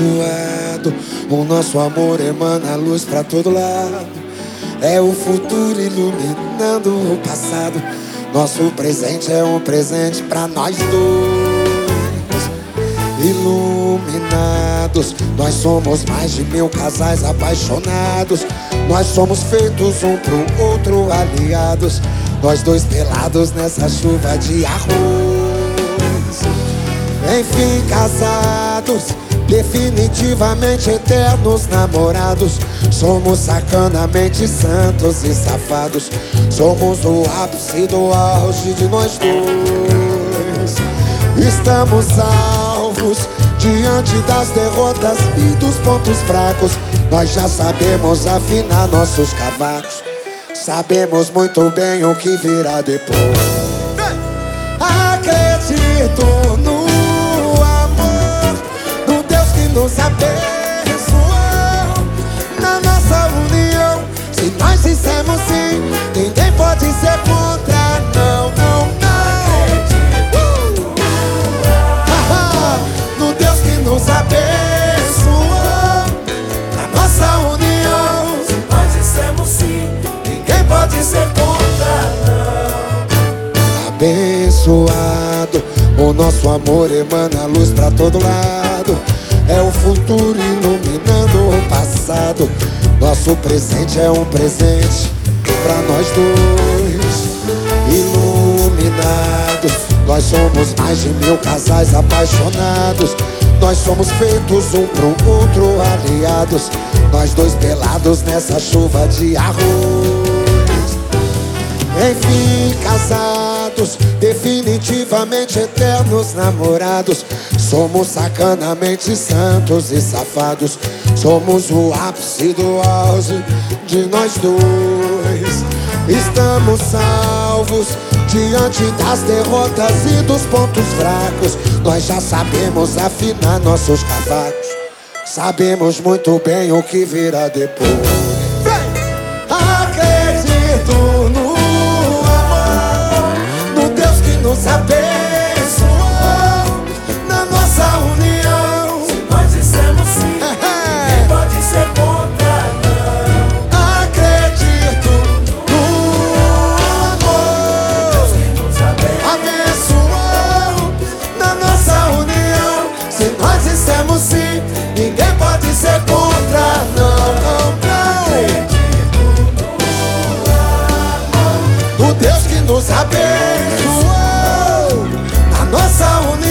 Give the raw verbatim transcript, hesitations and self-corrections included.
abençoado, o nosso amor emana luz pra todo lado. É o futuro iluminando o passado. Nosso presente é um presente pra nós dois. Iluminados, nós somos mais de mil casais apaixonados. Nós somos feitos um pro outro aliados. Nós dois pelados nessa chuva de arroz. Enfim casados, definitivamente eternos namorados. Somos sacanamente santos e safados. Somos o ápice do auge de nós dois. Estamos salvos diante das derrotas e dos pontos fracos. Nós já sabemos afinar nossos cavacos. Sabemos muito bem o que virá depois. Acredito no amor, no Deus que nos abençoou, na nossa união. Se nós dissemos sim, ninguém pode ser contra. Não, não, não. uh! ah, no Deus que nos abençoou, na nossa união. Se nós dissemos sim, ninguém pode ser contra, não. Abençoado, o nosso amor emana luz pra todo lado. É o futuro iluminando o passado. Nosso presente é um presente pra nós dois. Iluminados, nós somos mais de mil casais apaixonados. Nós somos feitos um pro outro aliados. Nós dois pelados nessa chuva de arroz. Enfim casados, definitivamente eternos namorados. Somos sacanamente santos e safados. Somos o ápice do auge de nós dois. Estamos salvos diante das derrotas e dos pontos fracos. Nós já sabemos afinar nossos cavacos. Sabemos muito bem o que virá depois. Acredito no nos abençoou, na nossa união. Se nós dissemos sim, ninguém pode ser contra, não. Acredito no amor, Deus que nos abençoou, na nossa união. Se nós dissemos sim, ninguém pode ser contra. Não, não, não. Acredito no amor, O Deus que nos abençoou, nossa união.